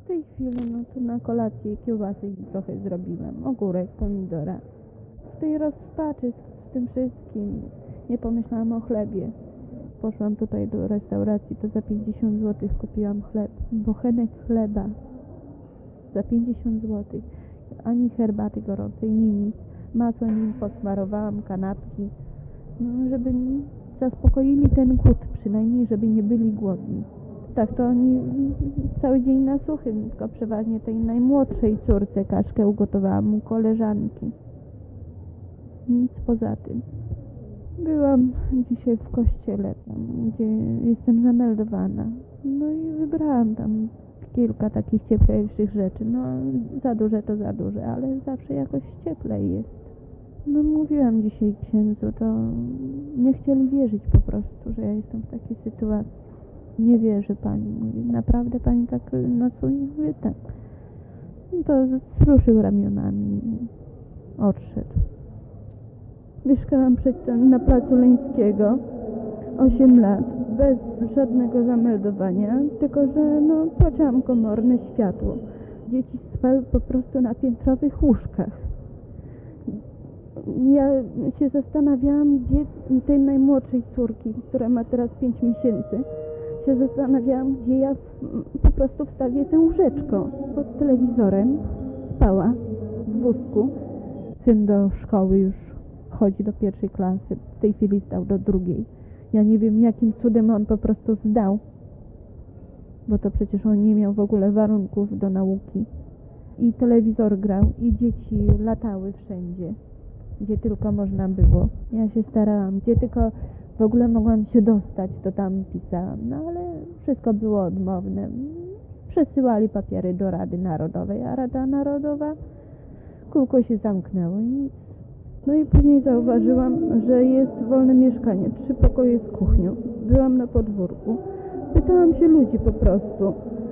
W tej chwili, no to na kolację kiełbasy trochę zrobiłam, ogórek, pomidora. W tej rozpaczy z tym wszystkim nie pomyślałam o chlebie. Poszłam tutaj do restauracji, to za 50 zł kupiłam chleb, bochenek chleba za 50 zł. Ani herbaty gorącej, nic. Masłem im posmarowałam kanapki, no, żeby zaspokoili ten głód przynajmniej, żeby nie byli głodni. Tak, to oni cały dzień na suchym, tylko przeważnie tej najmłodszej córce kaszkę ugotowałam u koleżanki. Nic poza tym. Byłam dzisiaj w kościele, tam, gdzie jestem zameldowana. No i wybrałam tam kilka takich cieplejszych rzeczy. No za duże to za duże, ale zawsze jakoś cieplej jest. No mówiłam dzisiaj księdzu, to nie chcieli wierzyć po prostu, że ja jestem w takiej sytuacji. Nie wierzy pani, mówi, naprawdę pani tak nocuje? Mówię, tak. No to wzruszył ramionami i odszedł. Mieszkałam przedtem na placu Leńskiego 8 lat, bez żadnego zameldowania, tylko że no, płaciłam komorne światło. Dzieci spały po prostu na piętrowych łóżkach. Ja się zastanawiałam, gdzie tej najmłodszej córki, która ma teraz 5 miesięcy, się zastanawiałam, gdzie ja po prostu wstawię tę łóżeczko. Pod telewizorem spała w wózku. Syn do szkoły już chodzi do 1. klasy, w tej chwili zdał do 2. Ja nie wiem, jakim cudem on po prostu zdał, bo to przecież on nie miał w ogóle warunków do nauki. I telewizor grał, i dzieci latały wszędzie, gdzie tylko można było. Ja się starałam, gdzie tylko w ogóle mogłam się dostać, to tam pisałam, no ale wszystko było odmowne. Przesyłali papiery do Rady Narodowej, a Rada Narodowa, kółko się zamknęło i nic. No i później zauważyłam, że jest wolne mieszkanie, 3 pokoje z kuchnią. Byłam na podwórku, pytałam się ludzi po prostu.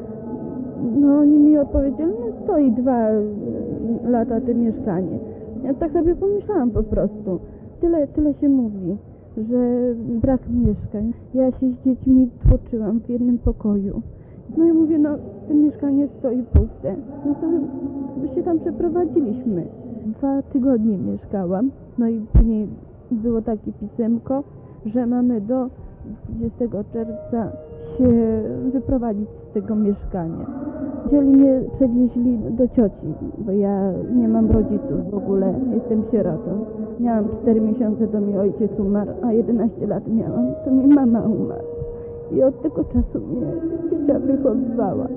No oni mi odpowiedzieli, no stoi 2 lata to mieszkanie. Ja tak sobie pomyślałam po prostu, tyle się mówi, że brak mieszkań. Ja się z dziećmi tłoczyłam w jednym pokoju. No i mówię, no to mieszkanie stoi puste. No to się tam przeprowadziliśmy. 2 tygodnie mieszkałam, no i później było takie pisemko, że mamy do 20 czerwca się wyprowadzić z tego mieszkania. Chcieli mnie przewieźli do cioci, bo ja nie mam rodziców w ogóle, jestem sierotą. Miałam 4 miesiące, to mi ojciec umarł, a 11 lat miałam, to mi mama umarła. I od tego czasu mnie ciocia wychowywała.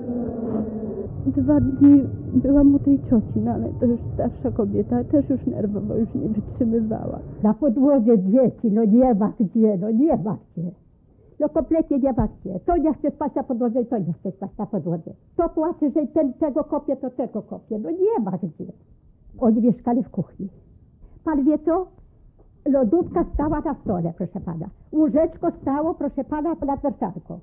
2 dni byłam u tej cioci, no ale to już starsza kobieta, też już nerwowo już nie wytrzymywała. Na podłodze dzieci, no nie ma gdzie, no nie ma gdzie. No kompletnie nie ma gdzie. To nie chce spać na podłodze, to nie chce spać na podłodze. To płacze, że tego kopie, to tego kopie. No nie ma gdzie. Oni mieszkali w kuchni. Pan wie co? Lodówka stała na stole, proszę pana. Łóżeczko stało, proszę pana, nad wersalką.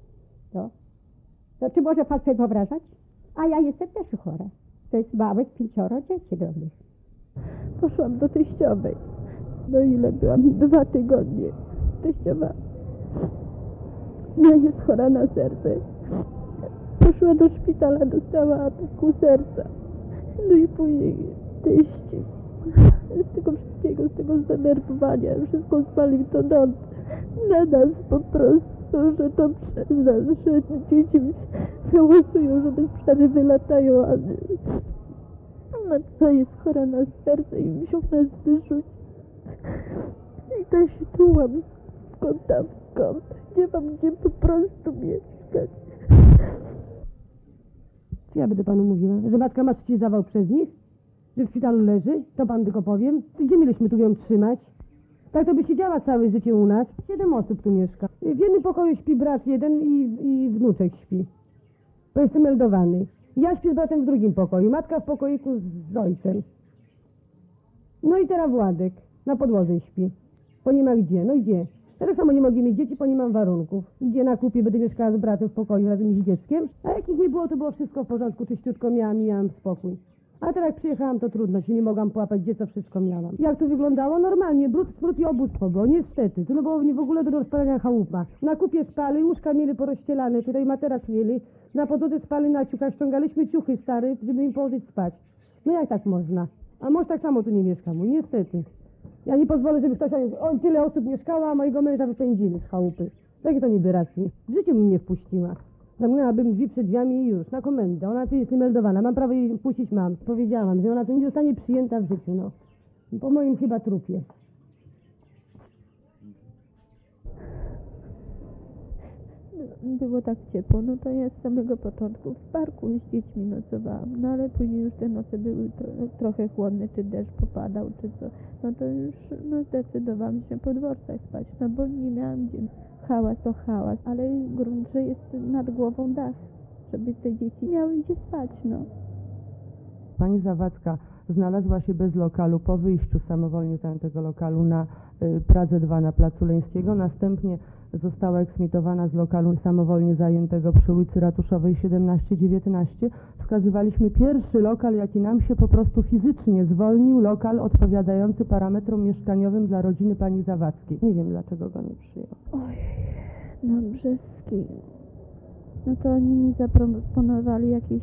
To czy może pan sobie wyobrażać? A ja jestem też chora. To jest małych 5 dzieci drobnych. Poszłam do teściowej. No ile byłam? 2 tygodnie. Teściowa jest chora na serce. Poszła do szpitala, dostała ataku serca. No i później teść z tego wszystkiego, z tego zdenerwowania, wszystko zwalił to na nas po prostu, że to przez nas, że dzieci hałacują, że bez przerwy latają, a matka jest chora na serce i musiał nas wyrzucić. I tak się tułam z kąta w kąt. Nie mam gdzie po prostu mieszkać. Co ja będę panu mówiła? Że matka ma trzeci zawał przez nich? Że w szpitalu leży? To pan tylko powiem. Gdzie mieliśmy tu ją trzymać? Tak to by siedziała całe życie u nas. 7 osób tu mieszka. W jednym pokoju śpi brat jeden i wnuczek śpi. Bo jestem meldowany. Ja śpię z bratem w drugim pokoju. Matka w pokoiku z ojcem. No i teraz Władek na podłodze śpi. Bo nie ma gdzie. No gdzie? Tak samo nie mogę mieć dzieci, bo nie mam warunków. Gdzie na kupie będę mieszkała z bratem w pokoju razem z dzieckiem? A jak ich nie było, to było wszystko w porządku, czyściutko miałam spokój. A teraz jak przyjechałam, to trudno, się nie mogłam połapać, gdzie to wszystko miałam. Jak to wyglądało? Normalnie, brud, smród i ubóstwo, bo niestety, to no było w ogóle do rozpalania chałupa. Na kupie spali, łóżka mieli porozścielane, tutaj materac mieli, na podłodze spali na ciuchach, ściągaliśmy ciuchy stare, żeby im położyć spać. No jak tak można? A mąż tak samo tu nie mieszka, mój, niestety. Ja nie pozwolę, żeby ktoś, tyle osób mieszkała, a mojego męża wypędzili z chałupy. Takie to niby racji. W życiu mi nie wpuściła. Zamknęłabym drzwi przed drzwiami i już, na komendę. Ona tu jest niemeldowana, mam prawo jej puścić, mam. Powiedziałam, że ona tu nie zostanie przyjęta w życiu, no. Po moim chyba trupie. Było tak ciepło, no to ja z samego początku w parku z dziećmi nocowałam, no ale później już te noce były trochę chłodne, czy deszcz popadał, czy co, no to już zdecydowałam się po dworcach spać, no bo nie miałam gdzie. Hałas to hałas, ale grunt, że jest nad głową dach, żeby te dzieci miały gdzie spać, no. Pani Zawadzka znalazła się bez lokalu po wyjściu samowolnie z zajętego lokalu na Pradze 2 na Placu Leńskiego. Następnie została eksmitowana z lokalu samowolnie zajętego przy ulicy Ratuszowej 17-19. Wskazywaliśmy pierwszy lokal, jaki nam się po prostu fizycznie zwolnił, lokal odpowiadający parametrom mieszkaniowym dla rodziny pani Zawadzkiej. Nie wiem, dlaczego go nie przyjął. Oj, na Brzeskiej. No to oni mi zaproponowali jakieś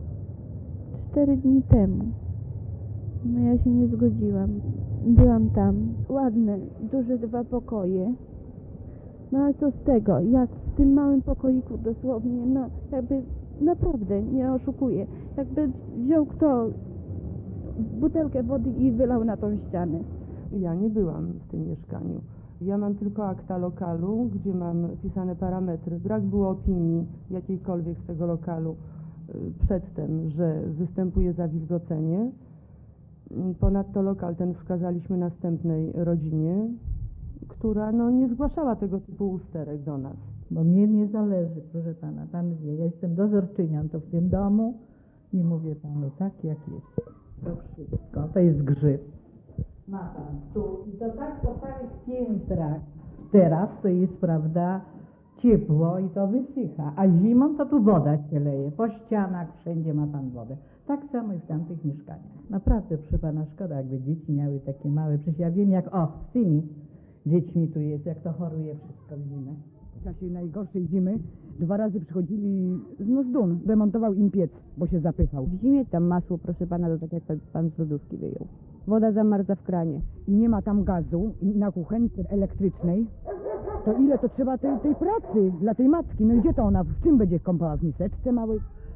4 dni temu. No ja się nie zgodziłam. Byłam tam. Ładne, duże 2 pokoje. No ale co z tego, jak w tym małym pokoiku dosłownie, no jakby naprawdę, nie oszukuję, jakby wziął kto butelkę wody i wylał na tą ścianę. Ja nie byłam w tym mieszkaniu. Ja mam tylko akta lokalu, gdzie mam pisane parametry. Brak było opinii jakiejkolwiek z tego lokalu przedtem, że występuje zawilgocenie. Ponadto lokal ten wskazaliśmy następnej rodzinie, która no, nie zgłaszała tego typu usterek do nas. Bo mnie nie zależy, proszę pana, pan wie, ja jestem dozorczynią to w tym domu i mówię panu tak jak jest. To wszystko, to jest grzyb. Ma pan tu i to tak po samych piętrach. Teraz to jest, prawda, ciepło i to wysycha, a zimą to tu woda się leje, po ścianach wszędzie ma pan wodę. Tak samo i w tamtych mieszkaniach. Naprawdę, proszę pana, szkoda, jakby dzieci miały takie małe, przecież ja wiem jak, z tymi dziećmi tu jest, jak to choruje wszystko w zimę. W czasie najgorszej zimy 2 razy przychodzili z Dun, remontował im piec, bo się zapychał. W zimie tam masło, proszę pana, to tak jak pan z lodówki wyjął. Woda zamarza w kranie. I nie ma tam gazu i na kuchence elektrycznej. To ile to trzeba tej pracy dla tej matki? No i gdzie to ona, w czym będzie kąpała? W miseczce małej?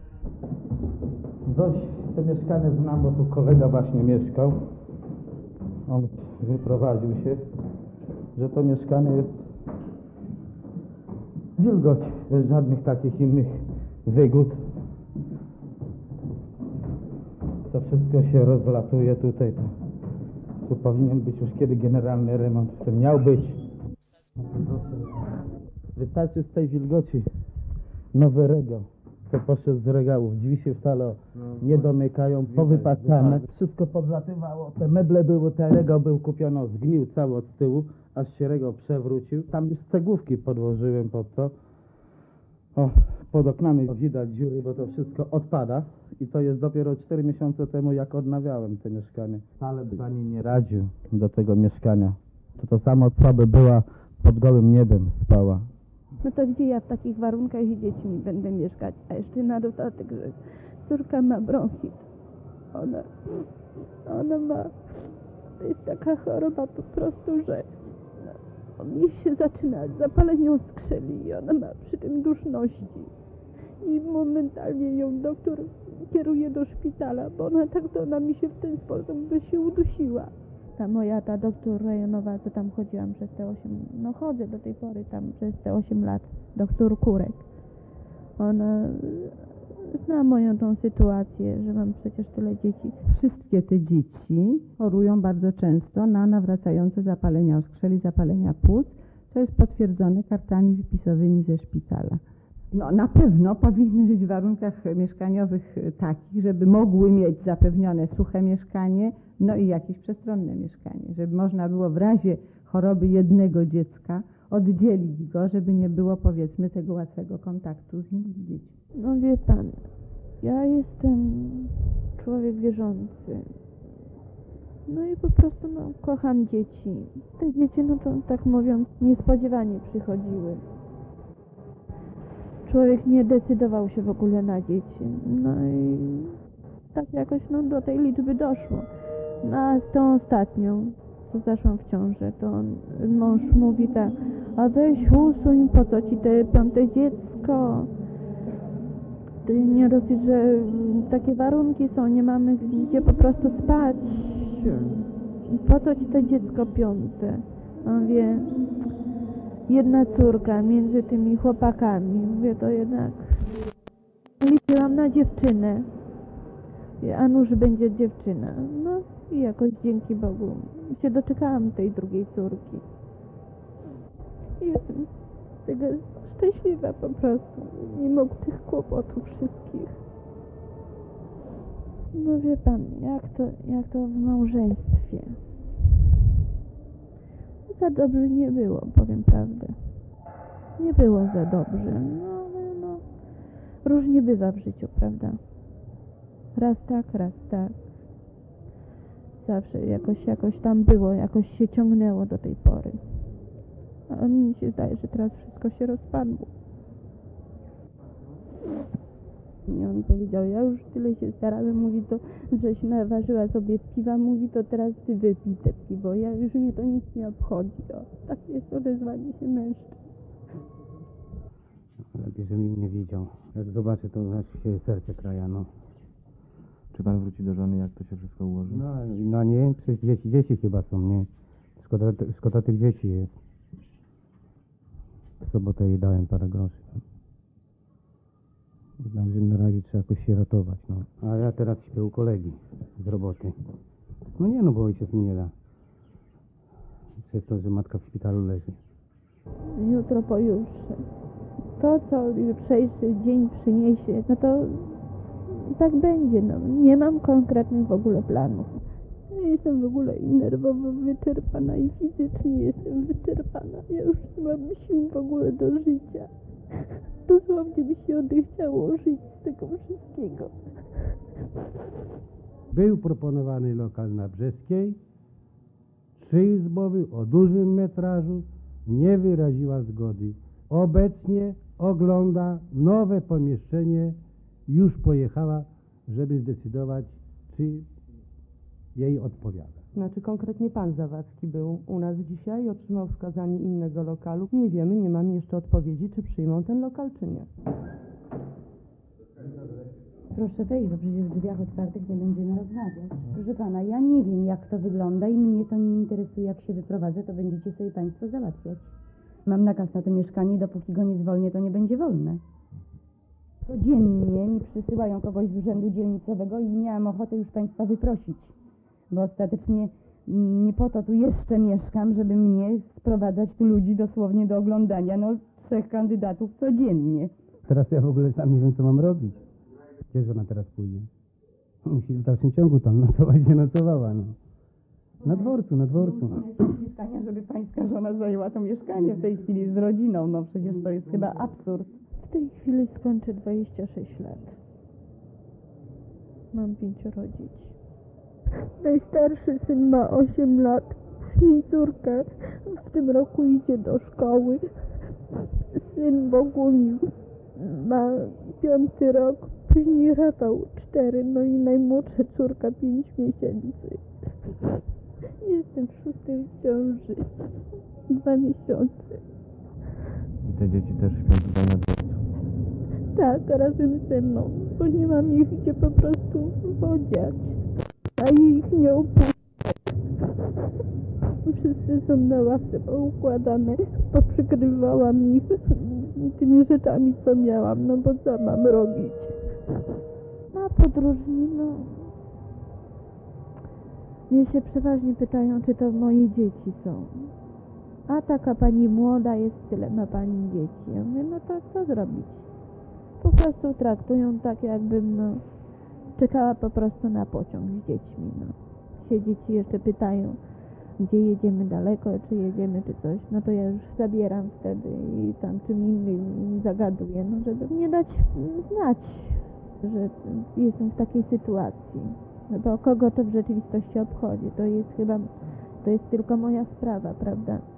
Dość to mieszkanie znam, bo tu kolega właśnie mieszkał. On wyprowadził się, że to mieszkanie jest wilgoć, bez żadnych takich innych wygód. To wszystko się rozlatuje tutaj. Tu powinien być już kiedy generalny remont. To miał być. Wystarczy z tej wilgoci nowy regał. To poszedł z regałów. Drzwi się wcale nie domykają, powypasane. Wszystko podlatywało. Te meble były, ten regał był kupiony, zgnił cały od tyłu, aż się regał przewrócił. Tam już cegłówki podłożyłem pod to. Pod oknami widać dziury, bo to wszystko odpada. I to jest dopiero 4 miesiące temu, jak odnawiałem to mieszkanie. Ale by pani nie radził do tego mieszkania. To samo co by była pod gołym niebem spała. No to gdzie ja w takich warunkach z dziećmi będę mieszkać? A jeszcze na dodatek, że córka ma bronchit. Ona ma, to jest taka choroba po prostu, że jej się zaczyna zapalenie skrzeli i ona ma przy tym duszności. I momentalnie ją doktor kieruje do szpitala, bo ona mi się w ten sposób by się udusiła. Ta doktor rejonowa, co tam chodziłam przez te 8, no chodzę do tej pory tam przez te 8 lat, doktor Kurek. Ona zna moją tą sytuację, że mam przecież tyle dzieci. Wszystkie te dzieci chorują bardzo często na nawracające zapalenia oskrzeli, zapalenia płuc, co jest potwierdzone kartami wypisowymi ze szpitala. No, na pewno powinny żyć w warunkach mieszkaniowych takich, żeby mogły mieć zapewnione suche mieszkanie, no i jakieś przestronne mieszkanie, żeby można było w razie choroby jednego dziecka oddzielić go, żeby nie było, powiedzmy, tego łatwego kontaktu z innymi dziećmi. No wie pan, ja jestem człowiek wierzący. No i po prostu kocham dzieci. Te dzieci, to tak mówiąc, niespodziewanie przychodziły. Człowiek nie decydował się w ogóle na dzieci. No i tak jakoś do tej liczby doszło. No a z tą ostatnią, co zaszłam w ciążę, to mąż mówi tak: a weź usuń, po co ci te 5. dziecko? Ty nie dosyć, że takie warunki są, nie mamy gdzie po prostu spać. Po co ci to dziecko 5? On wie, jedna córka między tymi chłopakami. Mówię, to jednak liczyłam na dziewczynę. A nuż będzie dziewczyna. No i jakoś dzięki Bogu się doczekałam tej drugiej córki. I jestem z tego szczęśliwa po prostu, mimo tych kłopotów wszystkich. No wie pan, jak to w małżeństwie. Za dobrze nie było, powiem prawdę. Nie było za dobrze, ale różnie bywa w życiu, prawda? Raz tak, raz tak. Zawsze jakoś tam było, jakoś się ciągnęło do tej pory. A mi się zdaje, że teraz wszystko się rozpadło. I on powiedział, ja już tyle się starałem, mówi to, żeś naważyła sobie piwa, mówi to teraz ty wypij te piwo, już mnie to nic nie obchodzi. Tak jest odezwanie się mężczyzn. Lepiej, że mnie nie widział. Jak zobaczę, to znaczy się serce kraja, Czy pan wróci do żony, jak to się wszystko ułoży? No nie, przecież dzieci chyba są, nie? Szkoda tych dzieci jest. W sobotę jej dałem parę groszy. Także na razie trzeba jakoś się ratować, A ja teraz śpię u kolegi z roboty. Bo ojciec mi nie da. Przez to, że matka w szpitalu leży. Jutro, pojutrze. To, co jutrzejszy dzień przyniesie, to tak będzie, Nie mam konkretnych w ogóle planów. Jestem w ogóle i nerwowo wyczerpana i fizycznie jestem wyczerpana. Ja już nie mam sił w ogóle do życia. Dosłownie mi się odechciało żyć z tego wszystkiego. Był proponowany lokal na Brzeskiej, 3-izbowy o dużym metrażu, nie wyraziła zgody. Obecnie ogląda nowe pomieszczenie, już pojechała, żeby zdecydować, czy jej odpowiada. Znaczy konkretnie pan Zawadzki był u nas dzisiaj, otrzymał wskazanie innego lokalu. Nie wiemy, nie mamy jeszcze odpowiedzi, czy przyjmą ten lokal, czy nie. Proszę wejść, bo przecież w drzwiach otwartych nie będziemy rozmawiać. Proszę pana, ja nie wiem, jak to wygląda i mnie to nie interesuje. Jak się wyprowadzę, to będziecie sobie państwo załatwiać. Mam nakaz na to mieszkanie i dopóki go nie zwolnię, to nie będzie wolne. Codziennie mi przysyłają kogoś z urzędu dzielnicowego i miałam ochotę już państwa wyprosić, bo ostatecznie nie po to tu jeszcze mieszkam, żeby mnie sprowadzać tu ludzi dosłownie do oglądania, 3 kandydatów codziennie. Teraz ja w ogóle sam nie wiem, co mam robić. Gdzież ona teraz pójdzie? Musi w dalszym ciągu tam nocować, nie nocowała, Na dworcu. Mieszkania, żeby pańska żona zajęła to mieszkanie w tej chwili z rodziną, przecież to jest chyba absurd. W tej chwili skończę 26 lat. Mam 5 dzieci. Najstarszy syn ma 8 lat, później córka w tym roku idzie do szkoły. Syn Bogumił ma 5 rok, później Rafał 4, i najmłodsza córka 5 miesięcy. Jestem w 6. ciąży, 2 miesiące. I te dzieci też śpią tutaj na dworcu. Tak, razem ze mną, bo nie mam ich gdzie po prostu podziać, a ich nie opuszczę. Wszyscy są na ławce poukładane, poprzykrywałam ich tymi rzeczami, co miałam, bo co mam robić? Na podróżni, mnie się przeważnie pytają, czy to moje dzieci są. A taka pani młoda jest, tyle ma pani dzieci. Ja mówię, to co zrobić? Po prostu traktują tak, jakbym czekała po prostu na pociąg z dziećmi. Się dzieci jeszcze pytają, gdzie jedziemy daleko, czy jedziemy, czy coś. To ja już zabieram wtedy i tam czym innym im zagaduję, żeby mnie dać znać, że jestem w takiej sytuacji. No bo kogo to w rzeczywistości obchodzi? To jest chyba, to jest tylko moja sprawa, prawda?